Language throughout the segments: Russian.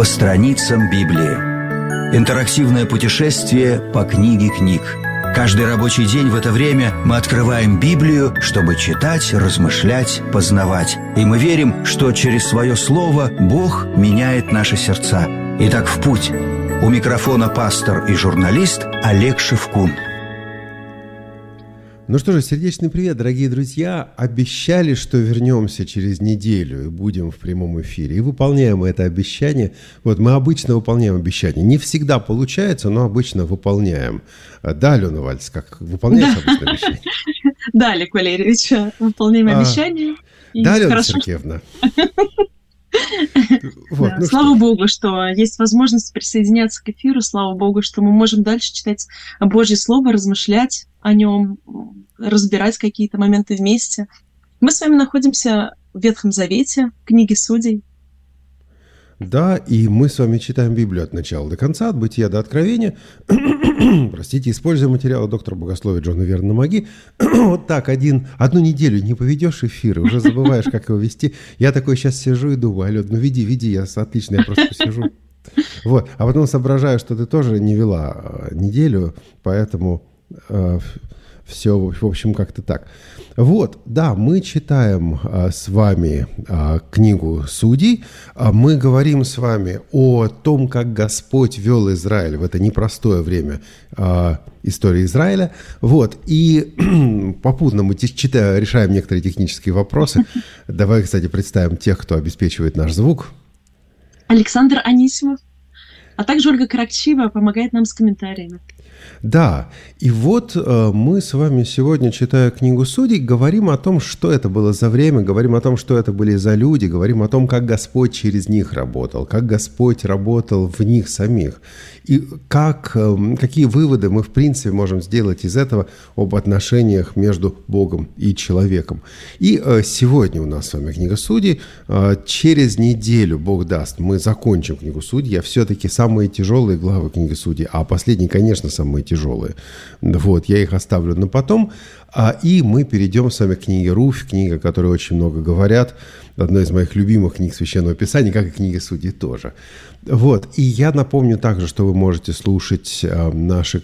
по страницам Библии. Интерактивное путешествие по книге книг. Каждый рабочий день в это время мы открываем Библию, чтобы читать, размышлять, познавать. И мы верим, что через свое слово Бог меняет наши сердца. Итак, в путь. У микрофона пастор и журналист Олег Шевкун. Ну что же, сердечный привет, дорогие друзья. Обещали, что вернемся через неделю и будем в прямом эфире. И выполняем это обещание. Вот мы обычно выполняем обещания. Не всегда получается, но обычно выполняем. Да, Алена Вальц, как выполняешь обычно обещания? Да, Олег Валерьевич, выполняем обещания. Да, Алена Сергеевна. Вот, да, слава Богу, что есть возможность присоединяться к эфиру, слава Богу, что мы можем дальше читать Божье Слово, размышлять о нем, разбирать какие-то моменты вместе. Мы с вами находимся в Ветхом Завете, в книге Судей. Да, и мы с вами читаем Библию от начала до конца, от Бытия до Откровения. Простите, используя материалы доктора богословия Джона Вернона Маги. Вот так, одну неделю не поведешь эфир, уже забываешь, как его вести. Я такой сейчас сижу и думаю: Алёд, ну веди, отлично, я просто посижу. Вот, а потом соображаю, что ты тоже не вела неделю, поэтому все, в общем, как-то так. Вот, да, мы читаем с вами книгу Судей. Мы говорим с вами о том, как Господь вел Израиль в это непростое время истории Израиля. Вот, и попутно мы решаем некоторые технические вопросы. Давай, кстати, представим тех, кто обеспечивает наш звук. Александр Анисимов, а также Ольга Каракчиева помогает нам с комментариями. Да, и вот мы с вами сегодня, читая книгу Судей, говорим о том, что это было за время, говорим о том, что это были за люди, говорим о том, как Господь через них работал, как Господь работал в них самих, и какие выводы мы, в принципе, можем сделать из этого об отношениях между Богом и человеком. И сегодня у нас с вами книга Судей. Через неделю, Бог даст, мы закончим книгу Судей. А все-таки самые тяжелые главы книги Судей, а последние, конечно, самые тяжелые. Вот, я их оставлю на потом. И мы перейдем с вами к книге Руфь, книга, о которой очень много говорят. Одна из моих любимых книг Священного Писания, как и книга Судей тоже. Вот. И я напомню также, что вы можете слушать наши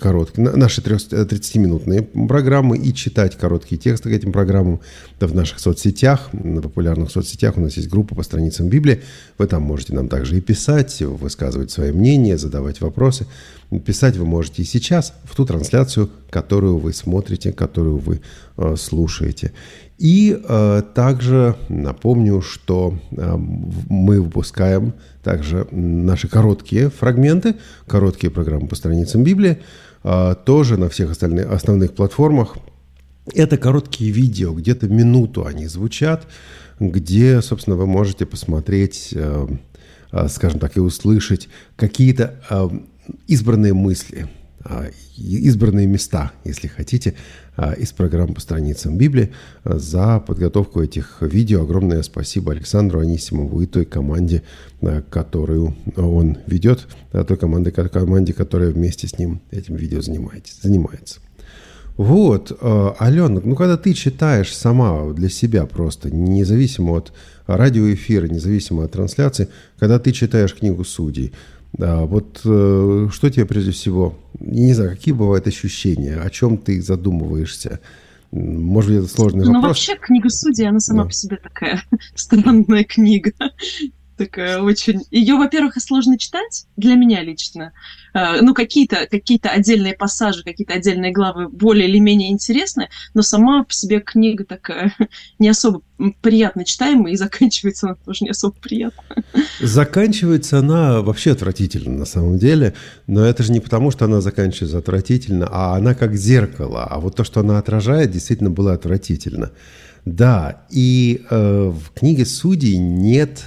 30-минутные программы и читать короткие тексты к этим программам в наших соцсетях, на популярных соцсетях. У нас есть группа по страницам Библии. Вы там можете нам также и писать, высказывать свои мнения, задавать вопросы. Писать вы можете и сейчас в ту трансляцию, которую вы смотрите, которую вы слушаете. И также напомню, что мы выпускаем также наши короткие фрагменты, короткие программы по страницам Библии, тоже на всех основных платформах. Это короткие видео, где-то минуту они звучат, где, собственно, вы можете посмотреть, скажем так, и услышать какие-то избранные мысли, избранные места, если хотите, из программ по страницам Библии. За подготовку этих видео огромное спасибо Александру Анисимову и той команде, которую он ведет, той команде, которая вместе с ним этим видео занимается. Вот, Алена, когда ты читаешь сама для себя просто, независимо от радиоэфира, независимо от трансляции, когда ты читаешь книгу Судей, вот что тебе прежде всего, не знаю, какие бывают ощущения, о чем ты задумываешься? Может быть, это сложный вопрос. Ну, вообще, книга Судей, она сама по себе такая странная книга. Такая очень... Ее, во-первых, сложно читать, для меня лично. Ну, какие-то отдельные пассажи, какие-то отдельные главы более или менее интересны, но сама по себе книга такая не особо приятно читаемая, и заканчивается она тоже не особо приятно. Заканчивается она вообще отвратительно на самом деле, но это же не потому, что она заканчивается отвратительно, а она как зеркало, а вот то, что она отражает, действительно было отвратительно. Да, и в книге Судей нет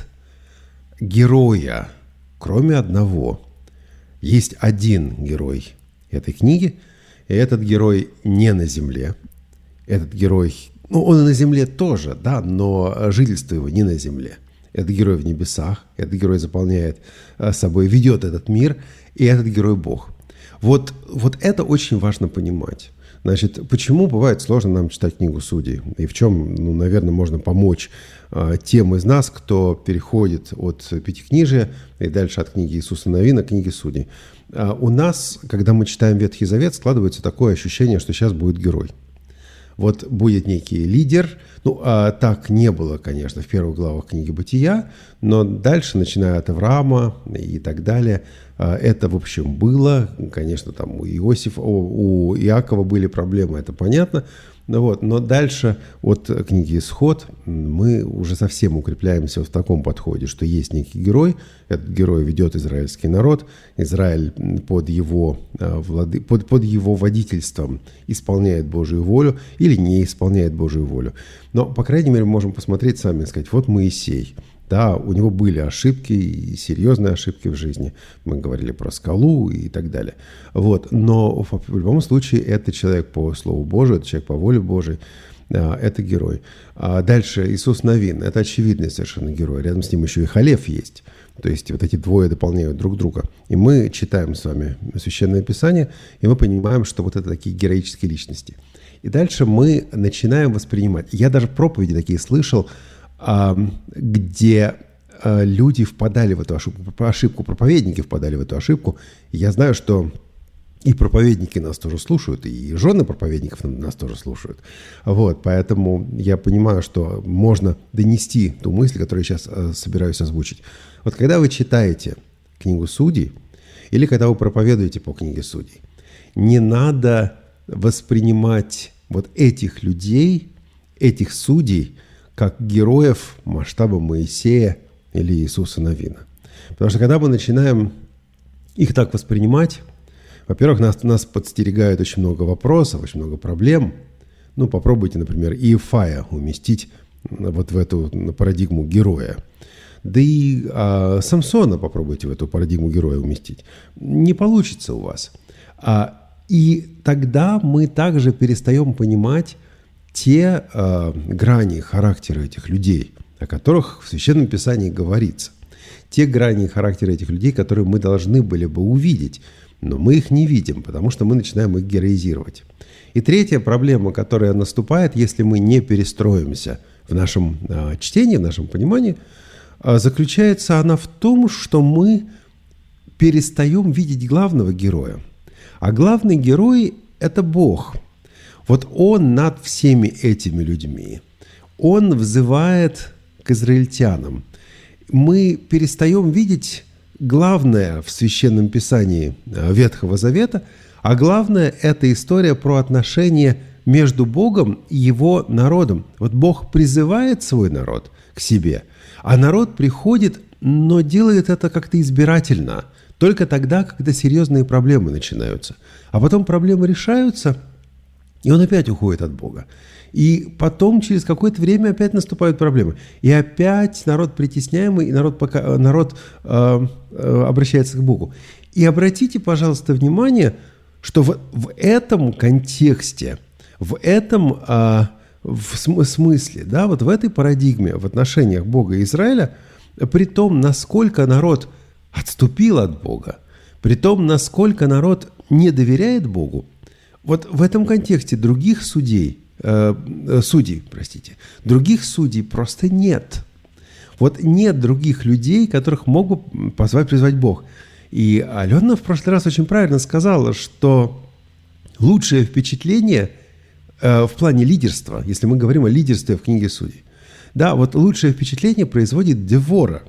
героя, кроме одного. Есть один герой этой книги, и этот герой не на земле. Этот герой, он и на земле тоже, да, но жительство его не на земле. Этот герой в небесах, этот герой заполняет собой, ведет этот мир, и этот герой Бог. Вот это очень важно понимать. Значит, почему бывает сложно нам читать книгу Судей? И в чем, наверное, можно помочь тем из нас, кто переходит от Пятикнижия и дальше от книги Иисуса Навина к книге Судей? У нас, когда мы читаем Ветхий Завет, складывается такое ощущение, что сейчас будет герой. Вот будет некий лидер. Так не было, конечно, в первых главах книги Бытия, но дальше, начиная от Авраама и так далее, это, в общем, было. Конечно, там у Иакова были проблемы, это понятно. Но дальше от книги «Исход» мы уже совсем укрепляемся в таком подходе, что есть некий герой, этот герой ведет израильский народ, Израиль под его водительством исполняет Божию волю или не исполняет Божию волю. Но, по крайней мере, мы можем посмотреть сами и сказать, вот Моисей. Да, у него были ошибки, и серьезные ошибки в жизни. Мы говорили про скалу и так далее. Но в любом случае это человек по Слову Божию, это человек по воле Божией, это герой. Дальше Иисус Навин, это очевидный совершенно герой. Рядом с ним еще и Халев есть. То есть вот эти двое дополняют друг друга. И мы читаем с вами Священное Писание, и мы понимаем, что вот это такие героические личности. И дальше мы начинаем воспринимать. Я даже проповеди такие слышал, где люди впадали в эту ошибку, проповедники впадали в эту ошибку. И я знаю, что и проповедники нас тоже слушают, и жены проповедников нас тоже слушают. Поэтому я понимаю, что можно донести ту мысль, которую я сейчас собираюсь озвучить. Вот когда вы читаете книгу Судей, или когда вы проповедуете по книге Судей, не надо воспринимать вот этих людей, этих судей, как героев масштаба Моисея или Иисуса Навина. Потому что когда мы начинаем их так воспринимать, во-первых, нас подстерегает очень много вопросов, очень много проблем. Попробуйте, например, Иефая уместить вот в эту парадигму героя. Да и Самсона попробуйте в эту парадигму героя уместить. Не получится у вас. И тогда мы также перестаем понимать те грани характера этих людей, о которых в Священном Писании говорится. Те грани характера этих людей, которые мы должны были бы увидеть, но мы их не видим, потому что мы начинаем их героизировать. И третья проблема, которая наступает, если мы не перестроимся в нашем чтении, в нашем понимании, заключается она в том, что мы перестаем видеть главного героя. А главный герой – это Бог. Вот Он над всеми этими людьми. Он взывает к израильтянам. Мы перестаем видеть главное в Священном Писании Ветхого Завета, а главное – это история про отношения между Богом и Его народом. Вот Бог призывает свой народ к себе, а народ приходит, но делает это как-то избирательно, только тогда, когда серьезные проблемы начинаются. А потом проблемы решаются, и он опять уходит от Бога. И потом через какое-то время опять наступают проблемы. И опять народ притесняемый, и народ обращается к Богу. И обратите, пожалуйста, внимание, что в этом контексте, в этом смысле, да, вот в этой парадигме, в отношениях Бога и Израиля, при том, насколько народ отступил от Бога, при том, насколько народ не доверяет Богу, вот в этом контексте других судей других судей просто нет. Вот нет других людей, которых мог бы призвать Бог. И Алена в прошлый раз очень правильно сказала, что лучшее впечатление в плане лидерства, если мы говорим о лидерстве в книге Судей, да, вот лучшее впечатление производит Девора.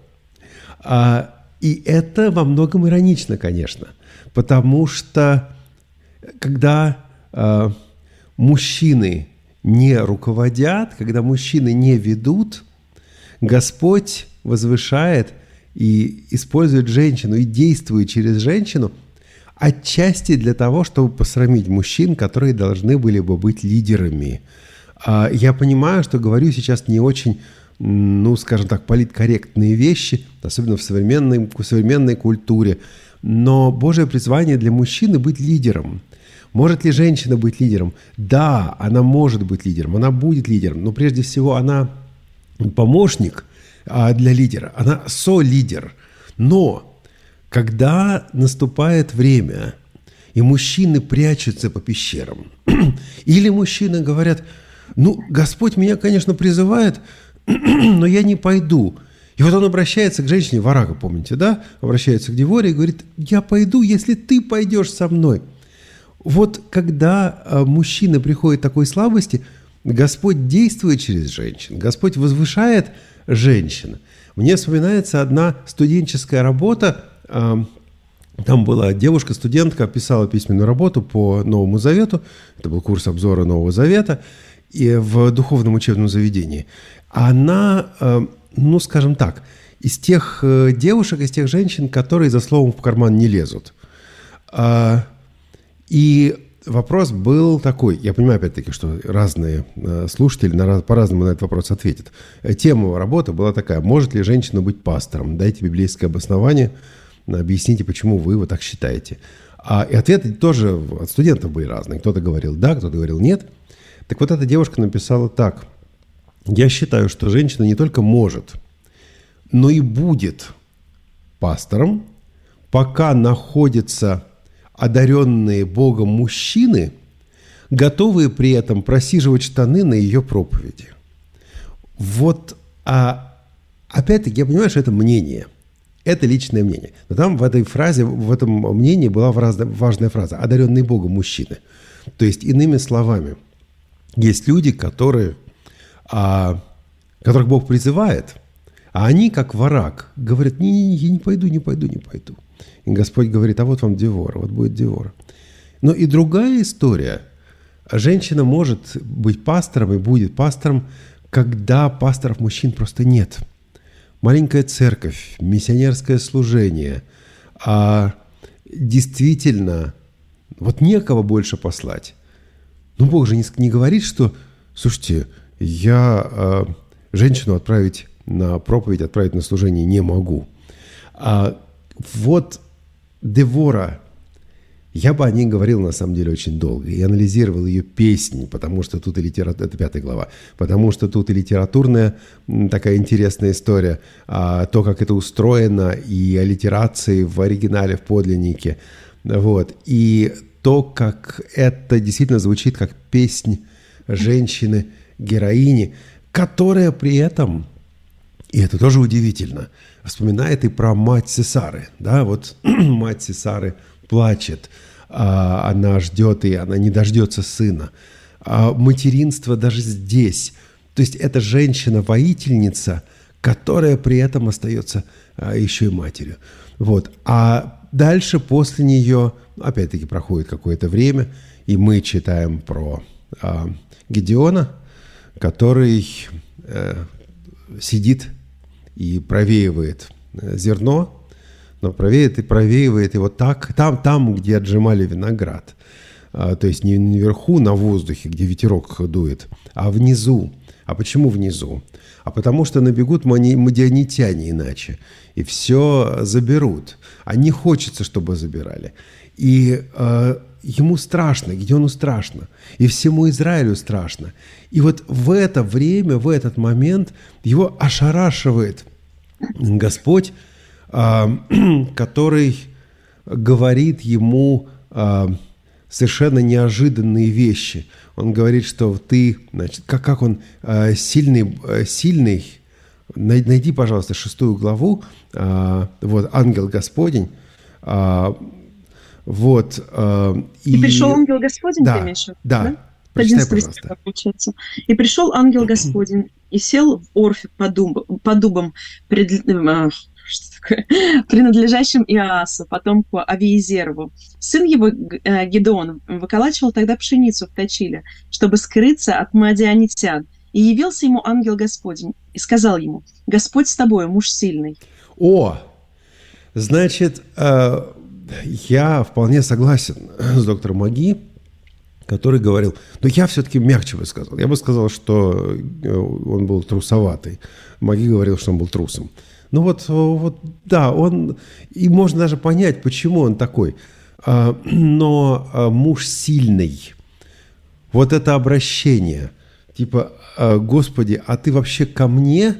И это во многом иронично, конечно, потому что когда мужчины не руководят, когда мужчины не ведут, Господь возвышает и использует женщину, и действует через женщину, отчасти для того, чтобы посрамить мужчин, которые должны были бы быть лидерами. Я понимаю, что говорю сейчас не очень, скажем так, политкорректные вещи, особенно в современной культуре, но Божье призвание для мужчины быть лидером. Может ли женщина быть лидером? Да, она может быть лидером, она будет лидером, но прежде всего она помощник для лидера, она солидер. Но когда наступает время, и мужчины прячутся по пещерам. Или мужчины говорят: Господь меня, конечно, призывает, но я не пойду. И вот он обращается к женщине, Варага, помните, да? Обращается к Деворе и говорит: я пойду, если ты пойдешь со мной. Вот когда мужчина приходит к такой слабости, Господь действует через женщин, Господь возвышает женщин. Мне вспоминается одна студенческая работа. Там была девушка-студентка, писала письменную работу по Новому Завету. Это был курс обзора Нового Завета и в духовном учебном заведении. Она, скажем так, из тех девушек, из тех женщин, которые за словом в карман не лезут. И вопрос был такой, я понимаю, опять-таки, что разные слушатели по-разному на этот вопрос ответят. Тема работы была такая: может ли женщина быть пастором? Дайте библейское обоснование, объясните, почему вы вот так считаете. И ответы тоже от студентов были разные. Кто-то говорил да, кто-то говорил нет. Так вот, эта девушка написала так: я считаю, что женщина не только может, но и будет пастором, пока находятся одаренные Богом мужчины, готовые при этом просиживать штаны на ее проповеди. Вот, опять-таки, я понимаю, что это мнение. Это личное мнение. Но там в этой фразе, в этом мнении была важная фраза: одаренные Богом мужчины. То есть, иными словами, есть люди, которых Бог призывает, а они, как Вараг, говорят: не, я не пойду. И Господь говорит: а вот вам Девора, вот будет Девора. Но и другая история. Женщина может быть пастором и будет пастором, когда пасторов мужчин просто нет. Маленькая церковь, миссионерское служение. Действительно, вот некого больше послать. Но Бог же не говорит, что, слушайте, я женщину отправить на проповедь, отправить на служение не могу. Вот Девора, я бы о ней говорил на самом деле очень долго и анализировал ее песни, потому что тут и литература, это 5 глава, потому что тут и литературная такая интересная история, то, как это устроено, и аллитерации в оригинале, в подлиннике, вот, и то, как это действительно звучит как песнь женщины-героини, которая при этом, и это тоже удивительно, вспоминает и про мать Сесары. Да, вот мать Сесары плачет, она ждет, и она не дождется сына. Материнство даже здесь. То есть это женщина-воительница, которая при этом остается еще и матерью. Вот. А дальше после нее, опять-таки, проходит какое-то время, и мы читаем про Гедеона, который сидит и провеивает зерно, но провеивает его там, где отжимали виноград. То есть не наверху, на воздухе, где ветерок дует, а внизу. А почему внизу? А потому что набегут мадианитяне иначе, и все заберут. А не хочется, чтобы забирали. И ему страшно, Гедеону страшно, и всему Израилю страшно. И вот в это время, в этот момент его ошарашивает Господь, который говорит ему совершенно неожиданные вещи. Он говорит, что ты, значит, как он сильный. Найди, пожалуйста, 6 главу, вот, ангел Господень, вот. И пришел ангел Господень, да, ты имеешь в виду? Да. Прочитай, пожалуйста. Получается. И пришел ангел Господень и сел в Орфе под дубом, принадлежащим Иоасу, потомку Авиезерову. Сын его, Гедеон, выколачивал тогда пшеницу в точиле, чтобы скрыться от мадианитян. И явился ему ангел Господень и сказал ему: Господь с тобой, муж сильный. Значит, я вполне согласен с доктором Маги, который говорил, но я все-таки мягче бы сказал. Я бы сказал, что он был трусоватый. Маги говорил, что он был трусом. Ну вот, да, он, и можно даже понять, почему он такой. Но муж сильный, вот это обращение, типа, Господи, а ты вообще ко мне?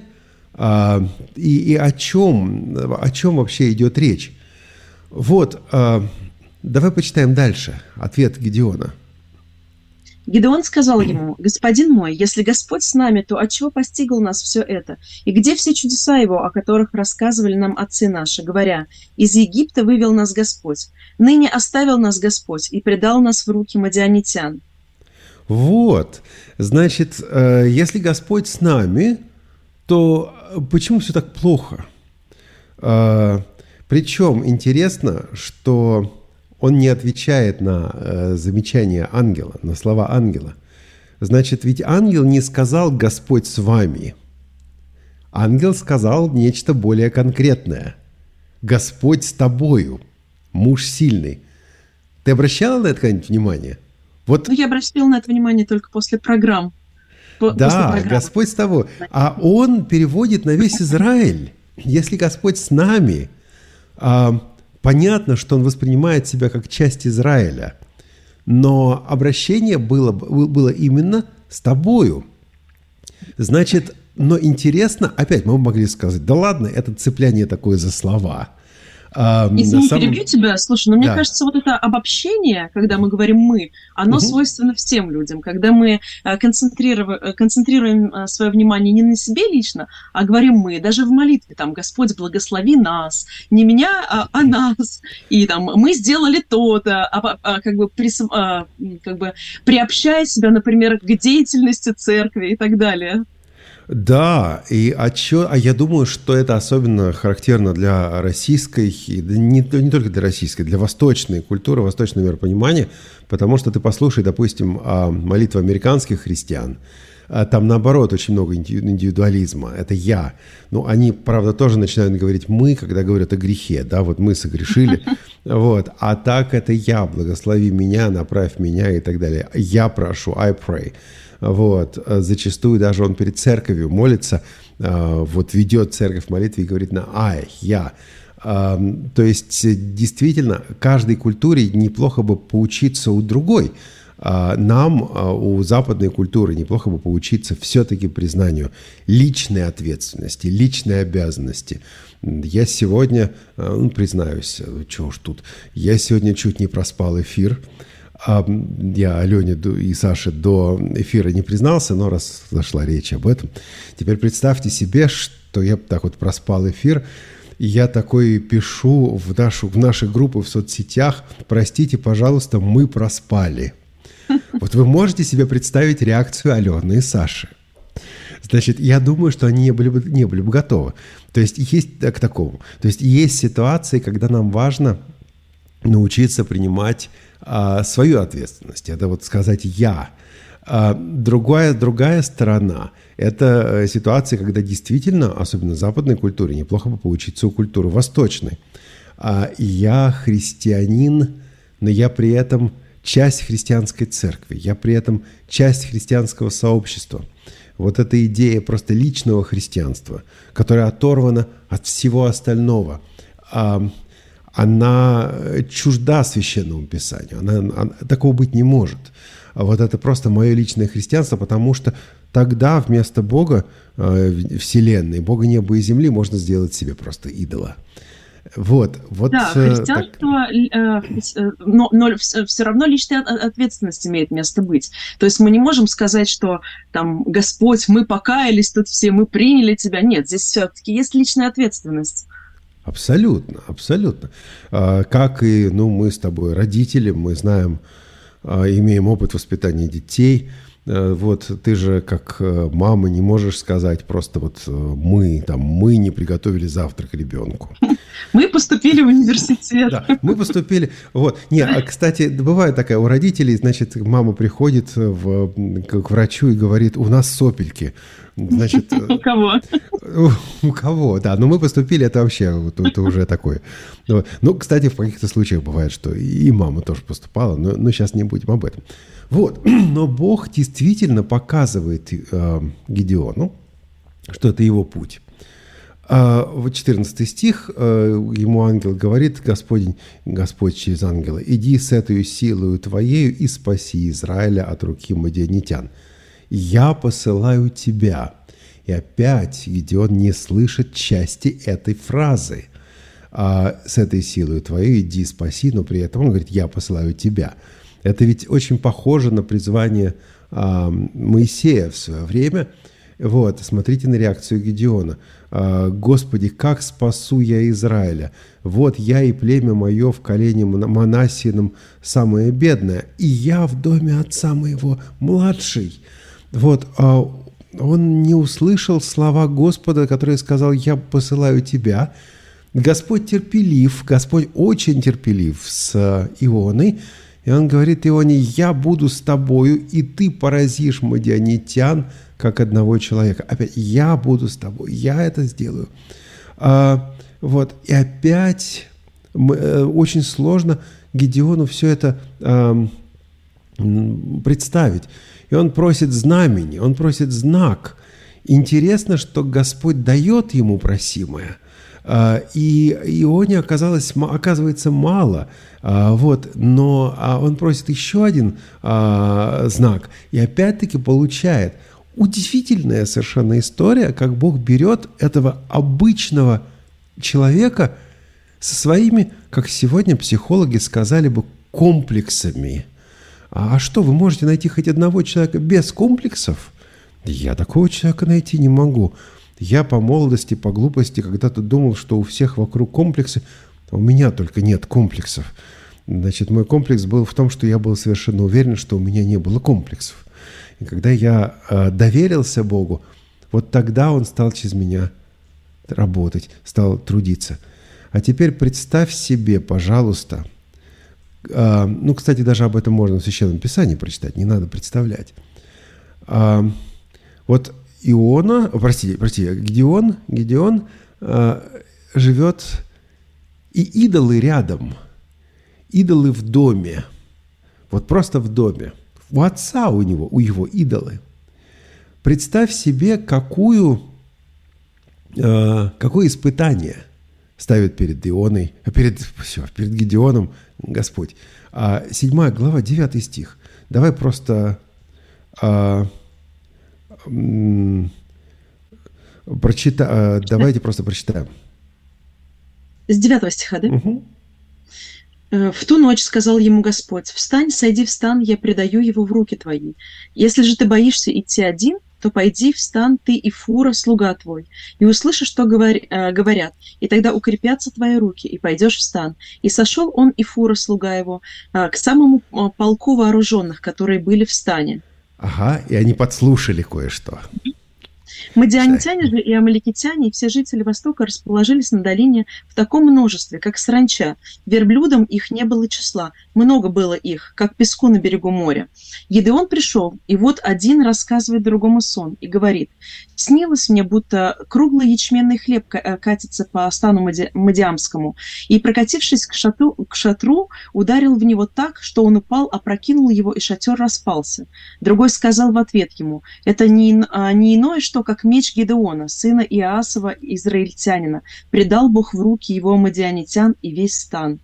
И о чем вообще идет речь? Вот, Давай почитаем дальше. Ответ Гедеона. Гедеон сказал ему: «Господин мой, если Господь с нами, то отчего постигло нас все это? И где все чудеса Его, о которых рассказывали нам отцы наши, говоря: из Египта вывел нас Господь, ныне оставил нас Господь и предал нас в руки мадианитян». Вот, значит, если Господь с нами, то почему все так плохо? Причем интересно, что он не отвечает на замечания ангела, на слова ангела. Значит, ведь ангел не сказал «Господь с вами». Ангел сказал нечто более конкретное. «Господь с тобою, муж сильный». Ты обращала на это когда-нибудь внимание? Вот. Ну, я обратила на это внимание только после программ. Да, Господь с тобой. А он переводит на весь Израиль. Если Господь с нами, понятно, что он воспринимает себя как часть Израиля. Но обращение было именно с тобою. Значит, но интересно, опять мы могли сказать, да ладно, это цепляние такое за слова. Извини, перебью тебя. Слушай, но мне кажется, вот это обобщение, когда мы говорим «мы», оно свойственно всем людям. Когда мы концентрируем свое внимание не на себе лично, а говорим «мы». Даже в молитве, там, «Господь, благослови нас», не меня, а нас. И там «мы сделали то-то», как бы приобщая себя, например, к деятельности церкви и так далее. Да, а я думаю, что это особенно характерно для российской, не только для российской, для восточной культуры, восточного миропонимания, потому что ты послушай, допустим, молитвы американских христиан, там, наоборот, очень много индивидуализма, это «я». Ну, они, правда, тоже начинают говорить «мы», когда говорят о грехе, да, вот мы согрешили, вот, а так это «я», благослови меня, направь меня и так далее. «Я прошу», I pray. Вот. Зачастую даже он перед церковью молится, вот ведет церковь в молитве и говорит на «I», «я». То есть, действительно, каждой культуре неплохо бы поучиться у другой. Нам, у западной культуры, неплохо бы поучиться все-таки признанию личной ответственности, личной обязанности. Я сегодня, признаюсь, чего уж тут, я сегодня чуть не проспал эфир. Я Алене и Саше до эфира не признался, но раз зашла речь об этом. Теперь представьте себе, что я так вот проспал эфир, и я такой пишу в наши группы в соцсетях: простите, пожалуйста, мы проспали. Вот вы можете себе представить реакцию Алены и Саши? Значит, я думаю, что они не были бы готовы. То есть есть к такому. То есть есть ситуации, когда нам важно научиться принимать свою ответственность. Это вот сказать «я». Другая сторона – это ситуация, когда действительно, особенно в западной культуре, неплохо бы поучиться у культуры восточной. Я христианин, но я при этом часть христианской церкви, я при этом часть христианского сообщества. Вот эта идея просто личного христианства, которая оторвана от всего остального, она чужда Священному Писанию. Она такого быть не может. Вот это просто мое личное христианство, потому что тогда вместо Бога, Вселенной, Бога неба и земли, можно сделать себе просто идола. Вот, да, христианство, но все равно личная ответственность имеет место быть. То есть мы не можем сказать, что там Господь, мы покаялись тут все, мы приняли Тебя. Нет, здесь все-таки есть личная ответственность. Абсолютно, абсолютно. Как и мы с тобой родители, мы знаем, имеем опыт воспитания детей. Вот ты же как мама не можешь сказать просто вот мы не приготовили завтрак ребенку. Мы поступили в университет. Да, мы поступили. Вот. Кстати, бывает такая у родителей, значит, мама приходит к врачу и говорит: у нас сопельки. Значит, у кого? У кого, да. Но мы поступили, это вообще, это уже такое. Ну, кстати, в каких-то случаях бывает, что и мама тоже поступала, но сейчас не будем об этом. Вот. Но Бог действительно показывает Гедеону, что это его путь. Вот 14 стих, ему ангел говорит, Господь через ангела: «Иди с этой силою твоею и спаси Израиля от руки мадианитян. Я посылаю тебя». И опять Гедеон не слышит части этой фразы. с этой силой твоей иди, спаси, но при этом он говорит, я посылаю тебя. Это ведь очень похоже на призвание Моисея в свое время. Вот, смотрите на реакцию Гедеона. «Господи, как спасу я Израиля? Вот я и племя мое в колене Манассиином самое бедное, и я в доме отца моего младший». Вот, он не услышал слова Господа, который сказал, я посылаю тебя. Господь терпелив, Господь очень терпелив с Ионой, и он говорит Ионе, я буду с тобою, и ты поразишь мадианитян, как одного человека. Опять, я буду с тобой, я это сделаю. Вот, и опять очень сложно Гедеону все это представить. И он просит знамени, он просит знак. Интересно, что Господь дает ему просимое. И Ионе оказывается мало. Вот, но он просит еще один знак. И опять-таки получает. Удивительная совершенно история, как Бог берет этого обычного человека со своими, как сегодня психологи сказали бы, комплексами. А что, вы можете найти хоть одного человека без комплексов? Я такого человека найти не могу. Я по молодости, по глупости когда-то думал, что у всех вокруг комплексы, а у меня только нет комплексов. Значит, мой комплекс был в том, что я был совершенно уверен, что у меня не было комплексов. И когда я доверился Богу, вот тогда Он стал через меня работать, стал трудиться. А теперь представь себе, пожалуйста, кстати, даже об этом можно в Священном Писании прочитать, не надо представлять. Вот Гедеон живет, и идолы рядом, идолы в доме, вот просто в доме. У отца у его идолы. Представь себе, какое испытание ставит перед Ионой, перед Гедеоном Господь. 7 глава, 9 стих. Давай просто давайте просто прочитаем. С 9 стиха, да? Угу. «В ту ночь сказал ему Господь, встань, сойди в стан, я предаю его в руки твои. Если же ты боишься идти один, то пойди в стан ты и Фура, слуга твой, и услышишь, что говорят, и тогда укрепятся твои руки, и пойдешь в стан. И сошел он и Фура, слуга его, к самому полку вооруженных, которые были в стане». Ага, и они подслушали кое-что. Мадианитяне же и амаликитяне, и все жители Востока расположились на долине в таком множестве, как саранча. Верблюдам их не было числа, много было их, как песку на берегу моря. Гедеон пришел, и вот один рассказывает другому сон, и говорит, «Снилось мне, будто круглый ячменный хлеб катится по стану Мадиамскому, и, прокатившись к шатру, ударил в него так, что он упал, опрокинул его, и шатер распался. Другой сказал в ответ ему, это не иное, что как меч Гедеона, сына Иоасова, израильтянина, предал Бог в руки его мадианитян и весь стан».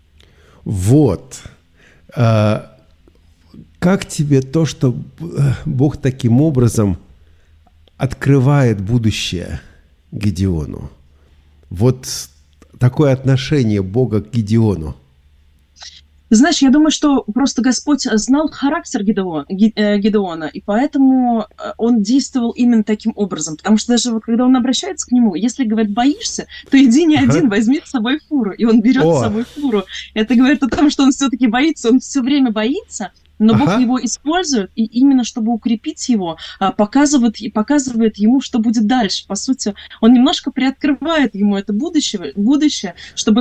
Вот. Как тебе то, что Бог таким образом открывает будущее Гедеону? Вот такое отношение Бога к Гедеону. Знаешь, я думаю, что просто Господь знал характер Гедеона, и поэтому он действовал именно таким образом. Потому что даже вот когда он обращается к нему, если, говорит, боишься, то иди не один, возьми с собой фуру. И он берет с собой фуру. Это говорит о том, что он все-таки боится, он все время боится, но Бог его использует, и именно чтобы укрепить его, показывает ему, что будет дальше. По сути, он немножко приоткрывает ему это будущее, чтобы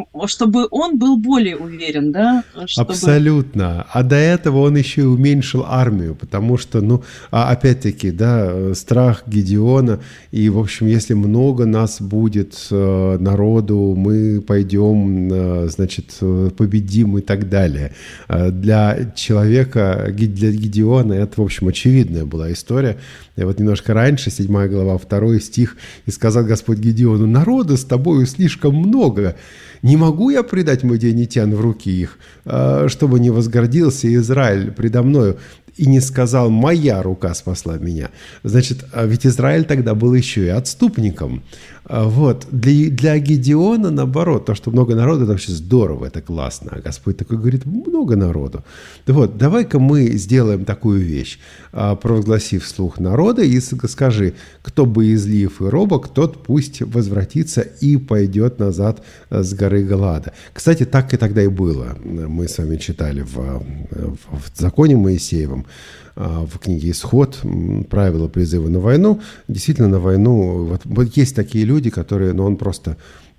он был более уверен. Да? Абсолютно. А до этого он еще и уменьшил армию, потому что, опять-таки, да, страх Гедеона, и, в общем, если много нас будет народу, мы пойдем, значит, победим и так далее. Для человека, для Гедеона, это, в общем, очевидная была история. И вот немножко раньше, 7 глава, 2 стих, «И сказал Господь Гедеону, народа с тобою слишком много, не могу я предать мадианитян в руки их, чтобы не возгордился Израиль предо мною». и не сказал: «Моя рука спасла меня». Значит, ведь Израиль тогда был еще и отступником. Вот. Для Гедеона, наоборот, то, что много народу, это вообще здорово, это классно. А Господь такой говорит: много народу. Вот, давай-ка мы сделаем такую вещь. Провозгласи вслух народа и скажи: кто боязлив и робок, тот пусть возвратится и пойдет назад с горы Галаада. Кстати, так и тогда и было. Мы с вами читали в законе Моисеевом, в книге «Исход», правила призыва на войну. Действительно, на войну вот есть такие люди, которые, он просто,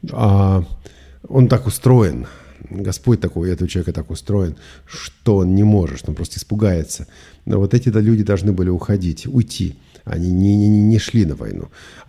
он так устроен, Господь такой, этого человека так устроен, что он не может, что он просто испугается. Но вот эти люди должны были уйти. Они не шли на войну.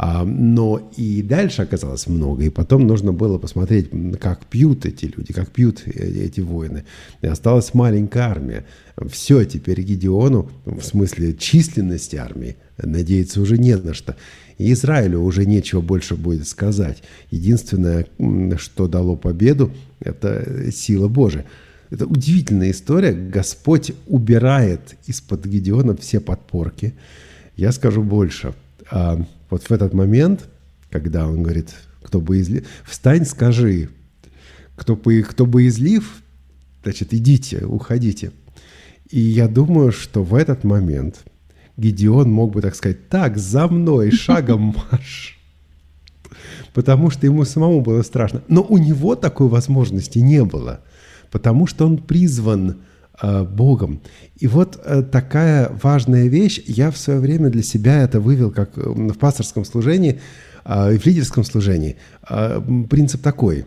Но и дальше оказалось много. И потом нужно было посмотреть, как пьют эти люди, как пьют эти воины. И осталась маленькая армия. Все, теперь Гедеону, в смысле численности армии, надеяться уже не на что. И Израилю уже нечего больше будет сказать. Единственное, что дало победу, это сила Божия. Это удивительная история. Господь убирает из-под Гедеона все подпорки. Я скажу больше. Вот в этот момент, когда он говорит: кто боязлив, встань, скажи, кто боязлив, значит, идите, уходите. И я думаю, что в этот момент Гедеон мог бы так сказать: так, за мной, шагом марш. Потому что ему самому было страшно. Но у него такой возможности не было, потому что он призван Богом. И вот такая важная вещь. Я в свое время для себя это вывел как в пасторском служении и в лидерском служении. Принцип такой: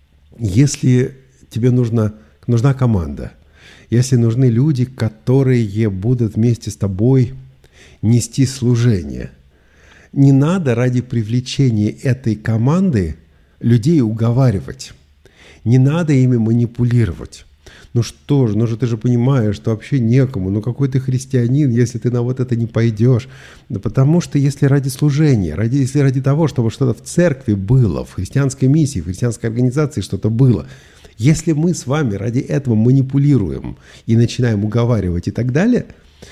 если тебе нужна команда, если нужны люди, которые будут вместе с тобой нести служение, не надо ради привлечения этой команды людей уговаривать, не надо ими манипулировать. Ну что же, ты же понимаешь, что вообще некому, какой ты христианин, если ты на вот это не пойдешь. Да потому что если ради служения, если ради того, чтобы что-то в церкви было, в христианской миссии, в христианской организации что-то было, если мы с вами ради этого манипулируем и начинаем уговаривать и так далее,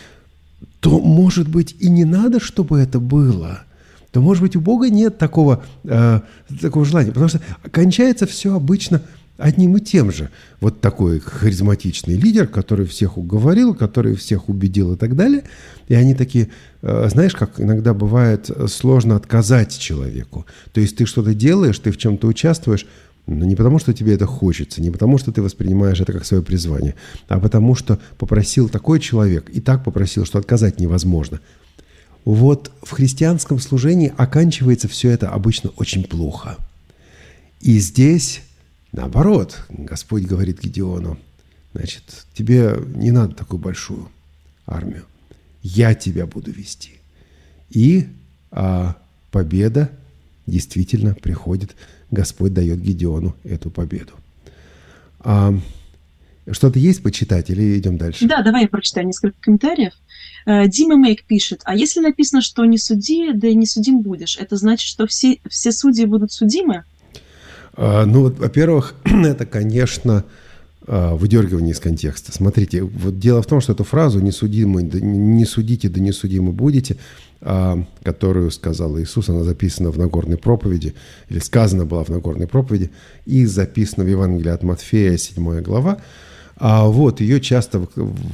то, может быть, и не надо, чтобы это было. То, может быть, у Бога нет такого желания, потому что кончается все обычно одним и тем же. Вот такой харизматичный лидер, который всех уговорил, который всех убедил и так далее. И они такие, знаешь, как иногда бывает сложно отказать человеку. То есть ты что-то делаешь, ты в чем-то участвуешь, но не потому, что тебе это хочется, не потому, что ты воспринимаешь это как свое призвание, а потому, что попросил такой человек и так попросил, что отказать невозможно. Вот в христианском служении оканчивается все это обычно очень плохо. И здесь наоборот, Господь говорит Гедеону: значит, тебе не надо такую большую армию. Я тебя буду вести. И победа действительно приходит. Господь дает Гедеону эту победу. Что-то есть почитать или идем дальше? Да, давай я прочитаю несколько комментариев. Дима Мейк пишет: а если написано, что не суди, да и не судим будешь, это значит, что все судьи будут судимы? Во-первых, это, конечно, выдергивание из контекста. Смотрите, вот дело в том, что эту фразу «не судите, да не судимы будете», которую сказал Иисус, она записана в Нагорной проповеди, или сказана была в Нагорной проповеди, и записана в Евангелии от Матфея, 7 глава. Вот ее часто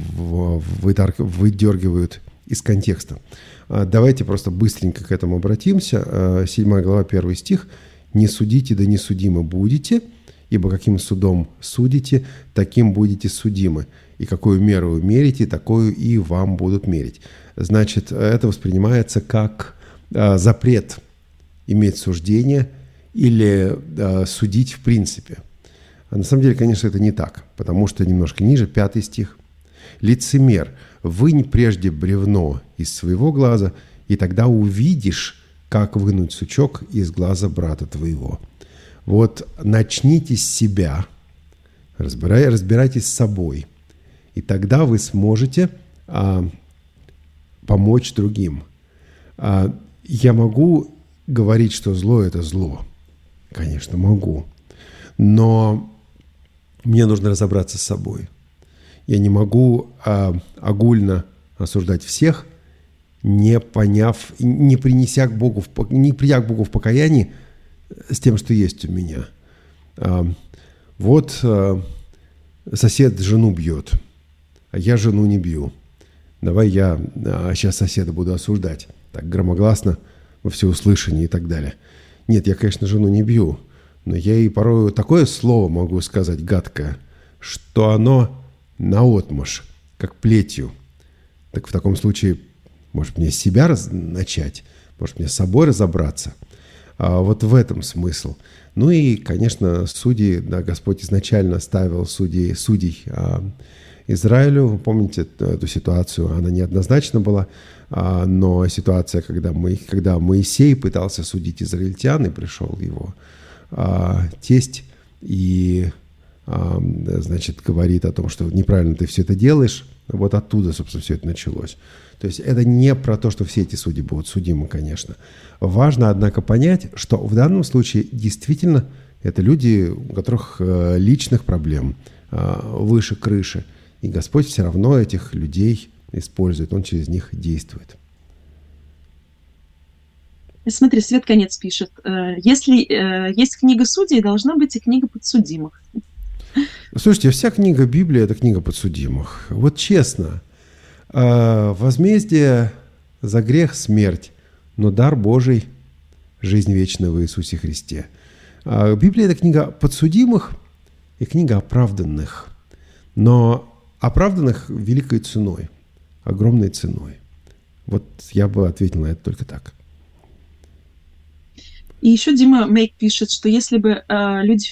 выдергивают из контекста. Давайте просто быстренько к этому обратимся. 7 глава, 1 стих. «Не судите, да не судимы будете, ибо каким судом судите, таким будете судимы. И какую меру вы мерите, такую и вам будут мерить». Значит, это воспринимается как запрет иметь суждение или судить в принципе. А на самом деле, конечно, это не так, потому что немножко ниже, 5 стих. «Лицемер, вынь прежде бревно из своего глаза, и тогда увидишь, как вынуть сучок из глаза брата твоего». Вот начните с себя, разбирайтесь с собой, и тогда вы сможете помочь другим. Я могу говорить, что зло – это зло. Конечно, могу. Но мне нужно разобраться с собой. Я не могу огульно осуждать всех, не поняв, не придя к Богу в покаянии с тем, что есть у меня. Вот сосед жену бьет, а я жену не бью. Давай я сейчас соседа буду осуждать. Так громогласно, во всеуслышание и так далее. Нет, я, конечно, жену не бью, но я ей порой такое слово могу сказать гадкое, что оно наотмашь, как плетью. Так в таком случае, может, мне с себя начать, может, мне с собой разобраться. Вот в этом смысл. Ну и, конечно, судьи, да, Господь изначально ставил судей Израилю. Вы помните эту ситуацию? Она неоднозначна была, но ситуация, когда Моисей пытался судить израильтян, и пришел его тесть и, значит, говорит о том, что неправильно ты все это делаешь. Вот оттуда, собственно, все это началось. То есть это не про то, что все эти судьи будут судимы, конечно. Важно, однако, понять, что в данном случае действительно это люди, у которых личных проблем выше крыши. И Господь все равно этих людей использует, Он через них действует. Смотри, Свет Конец пишет, если есть книга судей, должна быть и книга подсудимых. Слушайте, вся книга Библии – это книга подсудимых. Вот честно, возмездие за грех – смерть, но дар Божий – жизнь вечная в Иисусе Христе. Библия – это книга подсудимых и книга оправданных, но оправданных великой ценой, огромной ценой. Вот я бы ответил на это только так. И еще Дима Мейк пишет, что если бы люди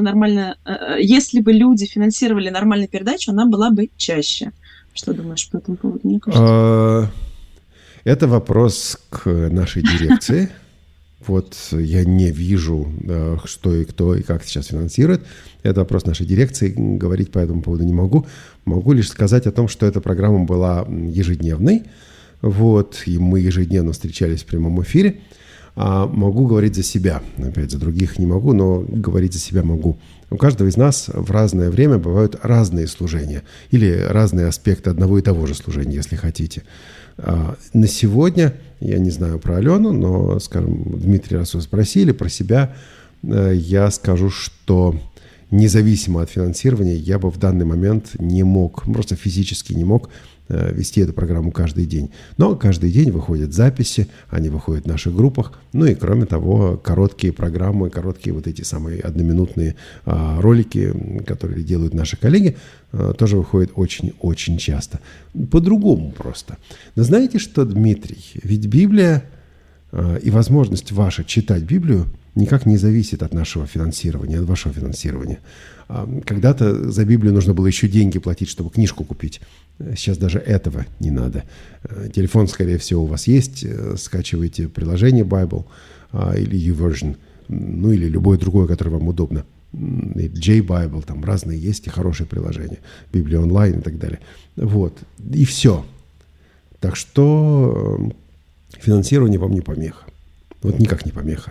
финансировали нормально передачу, она была бы чаще. Что думаешь по этому поводу? Мне кажется. Это вопрос к нашей дирекции. Вот я не вижу, что и кто и как сейчас финансирует. Это вопрос нашей дирекции. Говорить по этому поводу не могу. Могу лишь сказать о том, что эта программа была ежедневной. Вот, и мы ежедневно встречались в прямом эфире. Могу говорить за себя. Опять, за других не могу, но говорить за себя могу. У каждого из нас в разное время бывают разные служения. Или разные аспекты одного и того же служения, если хотите. На сегодня, я не знаю про Алену, но, скажем, Дмитрий, раз вы спросили про себя, я скажу, что независимо от финансирования я бы в данный момент не мог, просто физически не мог вести эту программу каждый день. Но каждый день выходят записи, они выходят в наших группах. Ну и кроме того, короткие программы, короткие вот эти самые одноминутные ролики, которые делают наши коллеги, тоже выходят очень-очень часто. По-другому просто. Но знаете что, Дмитрий? Ведь Библия и возможность ваша читать Библию никак не зависит от нашего финансирования, от вашего финансирования. Когда-то за Библию нужно было еще деньги платить, чтобы книжку купить. Сейчас даже этого не надо. Телефон, скорее всего, у вас есть. Скачивайте приложение Bible или YouVersion, ну или любое другое, которое вам удобно. J-Bible, там разные есть и хорошие приложения. Библия онлайн и так далее. Вот. И все. Так что финансирование вам не помеха. Вот никак не помеха.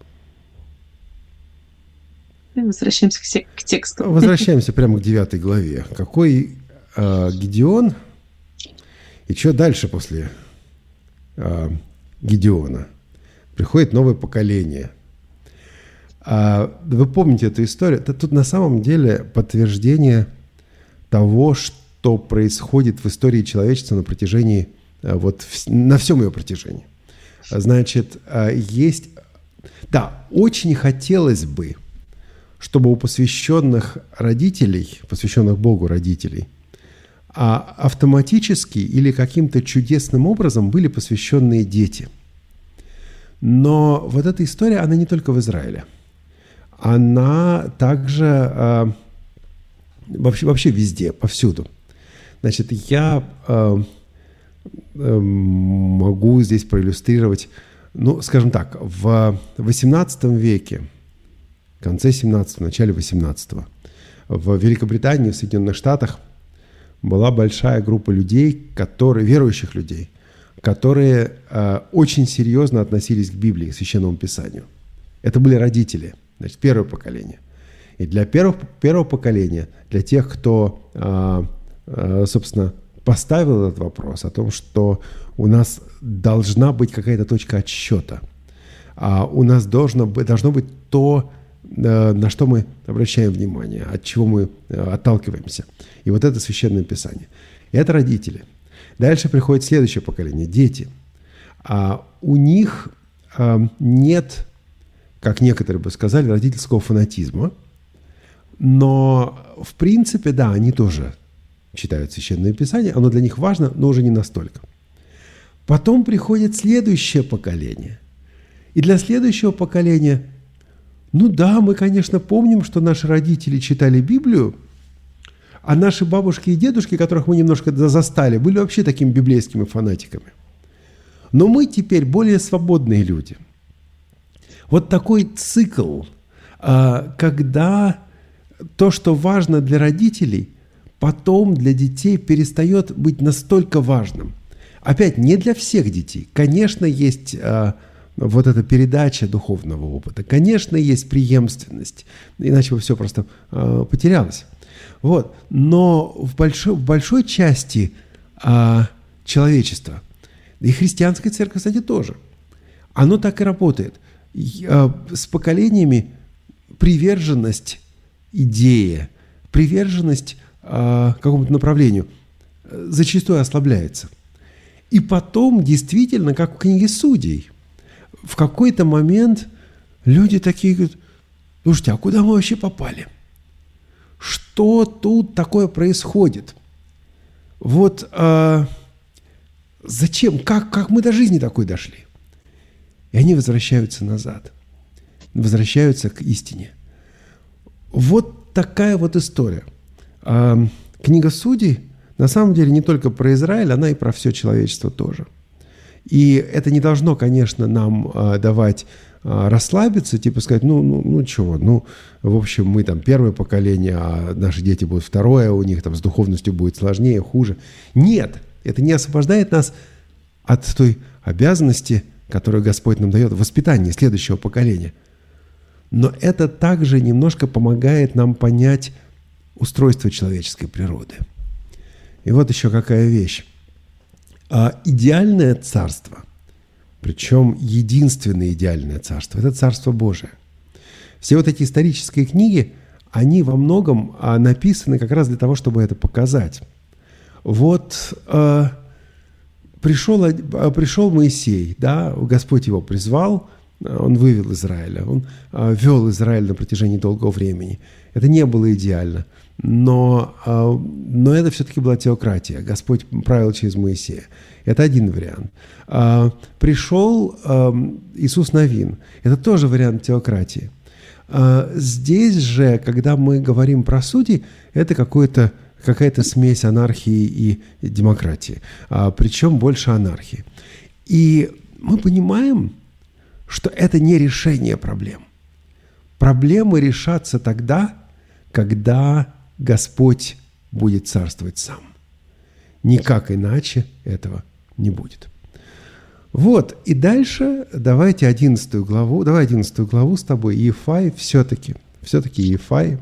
Возвращаемся к тексту. Возвращаемся прямо к 9 главе. Какой Гидеон? И что дальше после Гидеона? Приходит новое поколение. Вы помните эту историю? Тут на самом деле подтверждение того, что происходит в истории человечества на протяжении, на всем ее протяжении. Значит, есть... Да, очень хотелось бы, чтобы у посвященных родителей, посвященных Богу родителей, автоматически или каким-то чудесным образом были посвященные дети. Но вот эта история, она не только в Израиле. Она также вообще везде, повсюду. Значит, я могу здесь проиллюстрировать, скажем так, в XVIII веке, в конце 17-го, начале 18-го, в Великобритании, в Соединенных Штатах была большая группа людей, верующих людей, которые очень серьезно относились к Библии, к Священному Писанию. Это были родители, значит, первое поколение. И для первого поколения, для тех, кто, собственно, поставил этот вопрос о том, что у нас должна быть какая-то точка отсчета. У нас должно быть то, на что мы обращаем внимание, от чего мы отталкиваемся. И вот это Священное Писание. И это родители. Дальше приходит следующее поколение, дети. У них нет, как некоторые бы сказали, родительского фанатизма, но в принципе, да, они тоже читают Священное Писание, оно для них важно, но уже не настолько. Потом приходит следующее поколение. И для следующего поколения, ну да, мы, конечно, помним, что наши родители читали Библию, а наши бабушки и дедушки, которых мы немножко застали, были вообще такими библейскими фанатиками. Но мы теперь более свободные люди. Вот такой цикл, когда то, что важно для родителей, потом для детей перестает быть настолько важным. Опять, не для всех детей. Конечно, есть вот эта передача духовного опыта. Конечно, есть преемственность. Иначе бы все просто потерялось. Вот. Но в большой части человечества, и христианская церковь, кстати, тоже, оно так и работает. С поколениями приверженность идее, приверженность какому-то направлению зачастую ослабляется. И потом, действительно, как в книге Судей, в какой-то момент люди такие говорят: слушайте, а куда мы вообще попали? Что тут такое происходит? Вот зачем? Как мы до жизни такой дошли? И они возвращаются назад, возвращаются к истине. Вот такая вот история. Книга Судей на самом деле не только про Израиль, она и про все человечество тоже. И это не должно, конечно, нам давать расслабиться, типа сказать, чего, в общем, мы там первое поколение, а наши дети будут второе, у них там с духовностью будет сложнее, хуже. Нет, это не освобождает нас от той обязанности, которую Господь нам дает в воспитании следующего поколения. Но это также немножко помогает нам понять устройство человеческой природы. И вот еще какая вещь. Идеальное царство, причем единственное идеальное царство, это Царство Божие. Все вот эти исторические книги, они во многом написаны как раз для того, чтобы это показать. Вот пришел Моисей, да, Господь его призвал, он вывел Израиля, он вел Израиль на протяжении долгого времени. Это не было идеально, но это все-таки была теократия. Господь правил через Моисея. Это один вариант. Пришел Иисус Навин. Это тоже вариант теократии. Здесь же, когда мы говорим про судей, это какая-то смесь анархии и демократии. Причем больше анархии. И мы понимаем, что это не решение проблем. Проблемы решатся тогда, когда Господь будет царствовать сам. Никак иначе этого не будет. Вот, и дальше давайте 11 главу. Давай 11 главу с тобой. Иефай все-таки Иефай.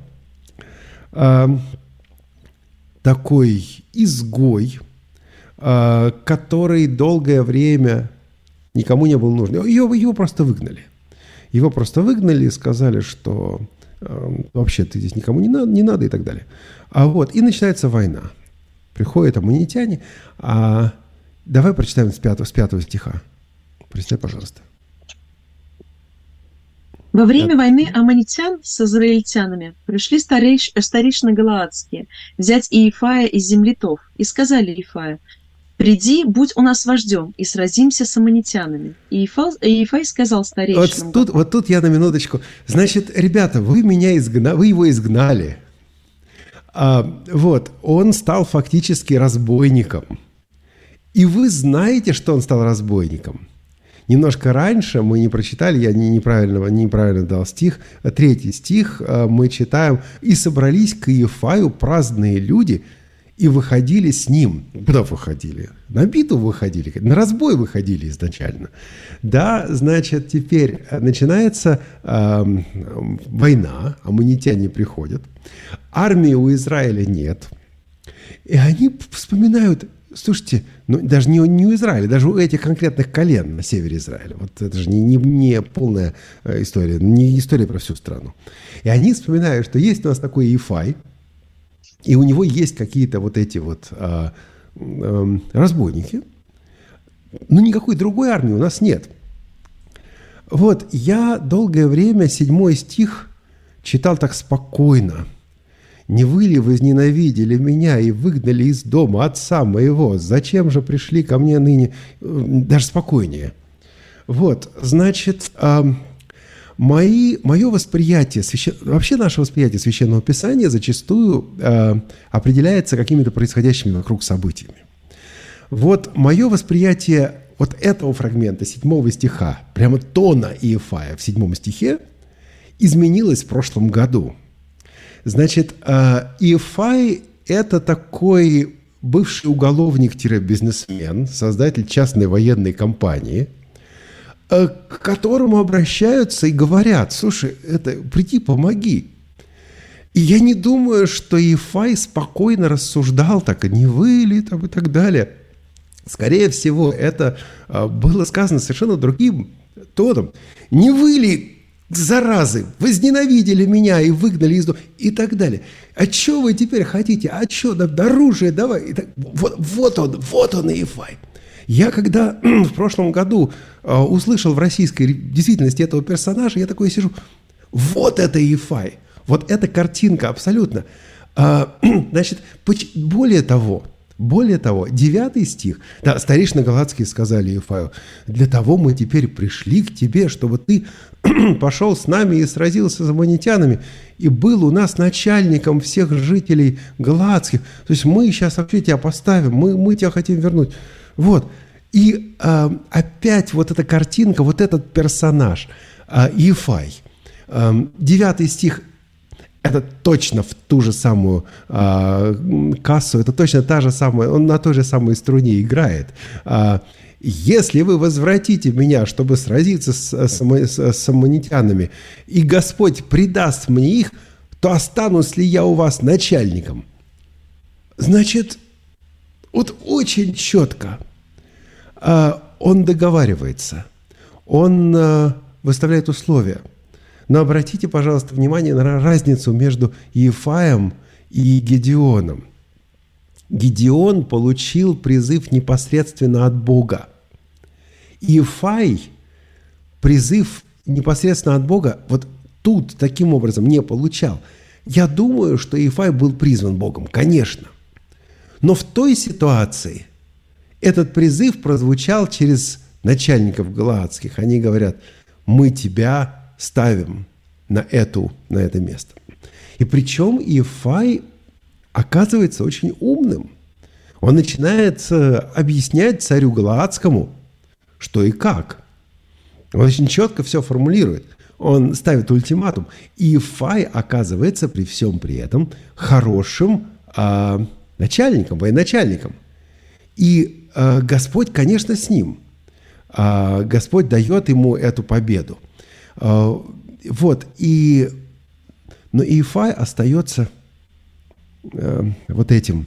Такой изгой, который долгое время никому не был нужен. Его просто выгнали. Его просто выгнали и сказали, что вообще ты здесь никому не надо и так далее. И начинается война. Приходят аммонитяне. Давай прочитаем с 5 стиха. Прочитай, пожалуйста. Во время войны аммонитян с израильтянами пришли старейшины галаадские взять Иефая из земли Тов и сказали Иефаю: «Приди, будь у нас вождем, и сразимся с аммонитянами». И Иефай сказал старейшинам. Вот тут я на минуточку. Значит, ребята, вы его изгнали. Он стал фактически разбойником. И вы знаете, что он стал разбойником. Немножко раньше мы не прочитали, я неправильно дал стих, 3 стих мы читаем: «И собрались к Иефаю праздные люди, и выходили с ним». Куда выходили? На битву выходили, на разбой выходили изначально. Да, значит, теперь начинается война, аммонитяне приходят, армии у Израиля нет. И они вспоминают, слушайте, ну, даже не у Израиля, даже у этих конкретных колен на севере Израиля. Вот это же не полная история, не история про всю страну. И они вспоминают, что есть у нас такой Иефай, и у него есть какие-то вот эти вот разбойники, но никакой другой армии у нас нет. Вот, я долгое время 7 стих читал так спокойно. «Не вы ли возненавидели меня и выгнали из дома отца моего? Зачем же пришли ко мне ныне?» Даже спокойнее. Вот, значит, мое восприятие, вообще наше восприятие Священного Писания зачастую определяется какими-то происходящими вокруг событиями. Вот мое восприятие вот этого фрагмента 7 стиха, прямо тона Иефая в 7 стихе, изменилось в прошлом году. Значит, Иефай – это такой бывший уголовник-бизнесмен, создатель частной военной компании, к которому обращаются и говорят: слушай, приди, помоги. И я не думаю, что Иефай спокойно рассуждал так, не вы ли там и так далее. Скорее всего, это было сказано совершенно другим тоном. Не вы ли, заразы, возненавидели меня и выгнали из дома, и так далее. А что вы теперь хотите? А что, оружие давай. Вот он, Иефай. Я когда в прошлом году услышал в российской действительности этого персонажа, я такой сижу: вот это Иефай. Вот эта картинка абсолютно. Значит, более того, 9 стих. Да, старейшины галатские сказали Иефаю: для того мы теперь пришли к тебе, чтобы ты пошел с нами и сразился с аммонитянами, и был у нас начальником всех жителей галатских. То есть мы сейчас вообще тебя поставим, мы тебя хотим вернуть. Вот. И опять вот эта картинка, вот этот персонаж, Иефай. 9 стих. Это точно в ту же самую кассу, это точно та же самая, он на той же самой струне играет. Если вы возвратите меня, чтобы сразиться с аммонитянами, и Господь предаст мне их, то останусь ли я у вас начальником? Значит, вот очень четко он договаривается, он выставляет условия. Но обратите, пожалуйста, внимание на разницу между Иефаем и Гедеоном. Гедеон получил призыв непосредственно от Бога. Иефай призыв непосредственно от Бога вот тут таким образом не получал. Я думаю, что Иефай был призван Богом, конечно. Но в той ситуации этот призыв прозвучал через начальников галаатских. Они говорят: мы тебя ставим на это место. И причем Иефай оказывается очень умным. Он начинает объяснять царю галаатскому, что и как. Он очень четко все формулирует. Он ставит ультиматум. Иефай оказывается при всем при этом хорошим начальником, военачальником. И Господь, конечно, с ним. Господь дает ему эту победу. Вот, но Иефай остается вот этим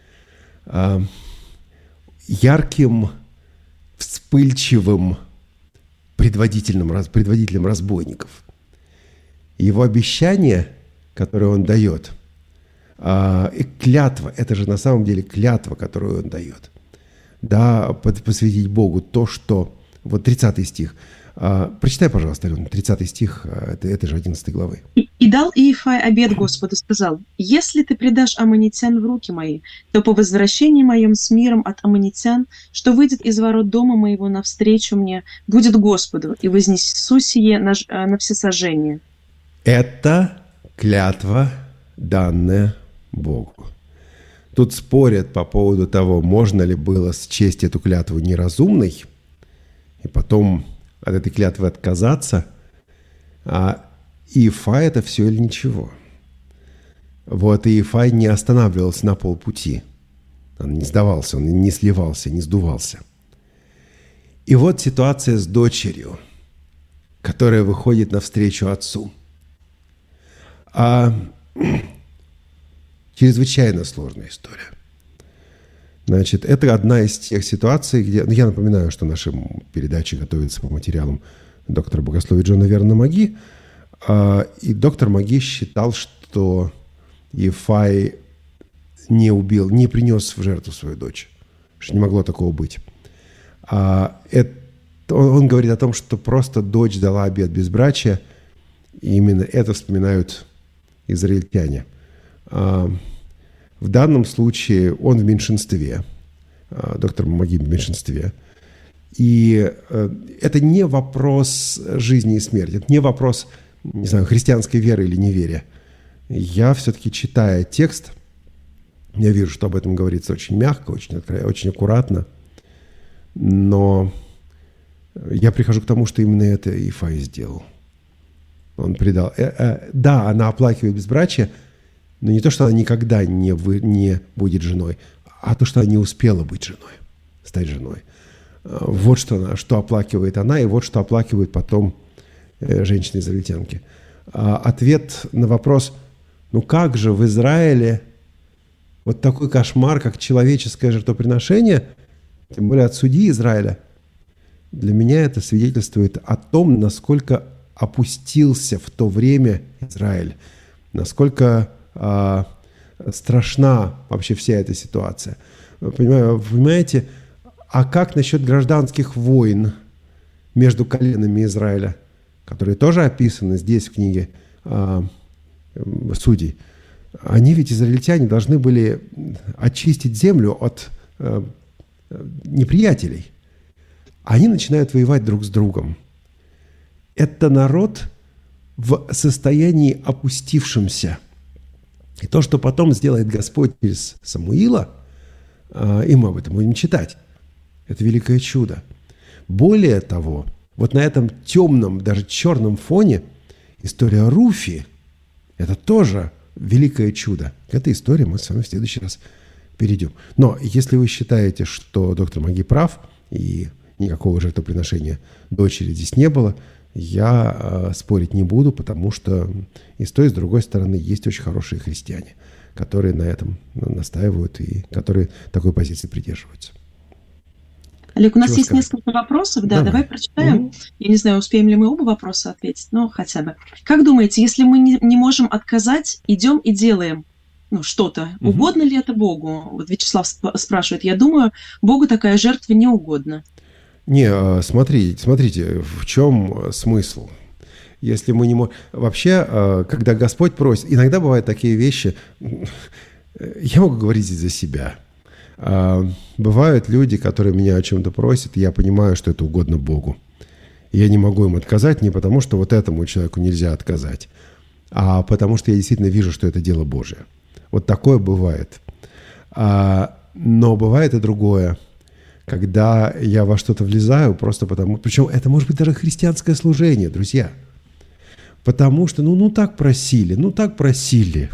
ярким, вспыльчивым предводителем разбойников. Его обещание, которое он дает, и клятва, это же на самом деле клятва, которую он дает. Да, посвятить Богу то, что... Вот 30 стих. Прочитай, пожалуйста, Алена, 30 стих, это же 11 главы. «И дал Иефай обет Господу, сказал: если ты предашь аммонитян в руки мои, то по возвращении моем с миром от аммонитян, что выйдет из ворот дома моего навстречу мне, будет Господу, и вознесу сие на всесожжение». Это клятва, данная Богу. Тут спорят по поводу того, можно ли было счесть эту клятву неразумной, и потом от этой клятвы отказаться, а Иефай это все или ничего. Вот Иефай не останавливался на полпути. Он не сдавался, он не сливался, не сдувался. И вот ситуация с дочерью, которая выходит навстречу отцу. чрезвычайно сложная история. Значит, это одна из тех ситуаций, где... Ну, я напоминаю, что наши передачи готовятся по материалам доктора богословия Джона Вернона Маги. И доктор Маги считал, что Ефай не убил, не принес в жертву свою дочь. Что не могло такого быть. Он говорит о том, что просто дочь дала обет безбрачия. И именно это вспоминают израильтяне. В данном случае он в меньшинстве. Доктор Маги в меньшинстве. И это не вопрос жизни и смерти. Это не вопрос, не знаю, христианской веры или неверия. Я все-таки, читая текст, я вижу, что об этом говорится очень мягко, очень аккуратно. Но я прихожу к тому, что именно это Ефай сделал. Он предал. Да, она оплакивает безбрачие, но не то, что она никогда не будет женой, а то, что она не успела быть женой, стать женой. Вот что оплакивает она, и вот что оплакивают потом женщины-израильтянки. Ответ на вопрос, ну как же в Израиле вот такой кошмар, как человеческое жертвоприношение, тем более от судьи Израиля, для меня это свидетельствует о том, насколько опустился в то время Израиль, насколько страшна вообще вся эта ситуация. Вы понимаете, а как насчет гражданских войн между коленами Израиля, которые тоже описаны здесь в книге Судей? Они ведь, израильтяне, должны были очистить землю от неприятелей. Они начинают воевать друг с другом. Это народ в состоянии опустившемся. И то, что потом сделает Господь через Самуила, и мы об этом будем читать, это великое чудо. Более того, вот на этом темном, даже черном фоне история Руфи – это тоже великое чудо. К этой истории мы с вами в следующий раз перейдем. Но если вы считаете, что доктор Маги прав, и никакого жертвоприношения дочери здесь не было, я спорить не буду, потому что и с той, и с другой стороны есть очень хорошие христиане, которые на этом настаивают и которые такой позиции придерживаются. Олег, у нас есть несколько вопросов, да, давай прочитаем. Я не знаю, успеем ли мы оба вопроса ответить, но хотя бы. Как думаете, если мы не можем отказать, идем и делаем что-то, угодно ли это Богу? Вот Вячеслав спрашивает, я думаю, Богу такая жертва не угодна. Не, смотрите, в чем смысл? Если мы не можем... Вообще, когда Господь просит... Иногда бывают такие вещи... Я могу говорить здесь за себя. Бывают люди, которые меня о чем-то просят, и я понимаю, что это угодно Богу. И я не могу им отказать не потому, что вот этому человеку нельзя отказать, а потому что я действительно вижу, что это дело Божие. Вот такое бывает. Но бывает и другое. Когда я во что-то влезаю, просто потому... Причем это может быть даже христианское служение, друзья. Потому что, так просили.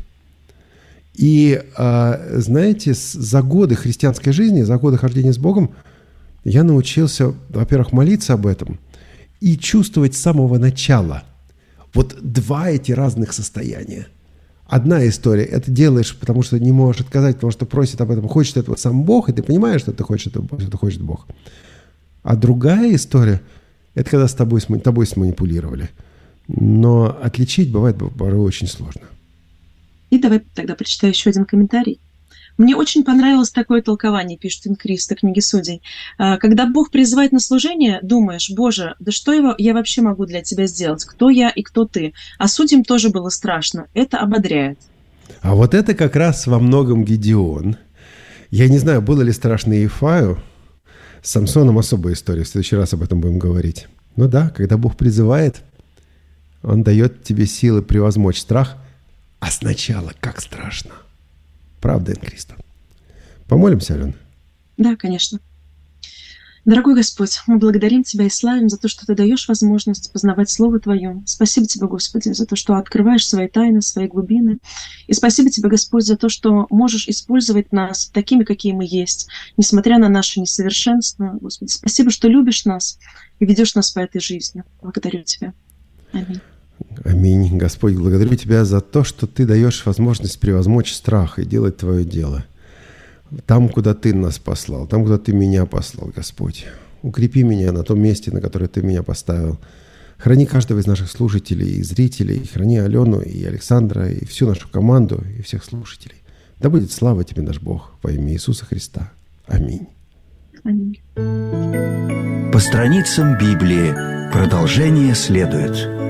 И, знаете, за годы христианской жизни, за годы хождения с Богом, я научился, во-первых, молиться об этом и чувствовать с самого начала. Вот два эти разных состояния. Одна история – это делаешь, потому что не можешь отказать, потому что просит об этом, хочет этого сам Бог, и ты понимаешь, что ты хочешь этого, что хочет Бог. А другая история – это когда тобой сманипулировали. Но отличить бывает порой очень сложно. И давай тогда прочитаю еще один комментарий. Мне очень понравилось такое толкование, пишет Инкриста, книги Судей. Когда Бог призывает на служение, думаешь, Боже, да что я вообще могу для Тебя сделать? Кто я и кто Ты? А судьям тоже было страшно. Это ободряет. А вот это как раз во многом Гедеон. Я не знаю, было ли страшно Ефаю. С Самсоном особая история. В следующий раз об этом будем говорить. Ну да, когда Бог призывает, Он дает тебе силы превозмочь страх. А сначала как страшно. Правда, Инкриста? Помолимся, Алена? Да, конечно. Дорогой Господь, мы благодарим Тебя и славим за то, что Ты даешь возможность познавать Слово Твое. Спасибо Тебе, Господи, за то, что открываешь свои тайны, свои глубины. И спасибо Тебе, Господь, за то, что можешь использовать нас такими, какие мы есть, несмотря на наше несовершенство. Господи, спасибо, что любишь нас и ведешь нас по этой жизни. Благодарю Тебя. Аминь. Аминь. Господь, благодарю Тебя за то, что Ты даешь возможность превозмочь страх и делать Твое дело. Там, куда Ты нас послал, там, куда Ты меня послал, Господь. Укрепи меня на том месте, на которое Ты меня поставил. Храни каждого из наших слушателей и зрителей. Храни Алену и Александра, и всю нашу команду, и всех слушателей. Да будет слава Тебе, наш Бог, во имя Иисуса Христа. Аминь. Аминь. По страницам Библии продолжение следует.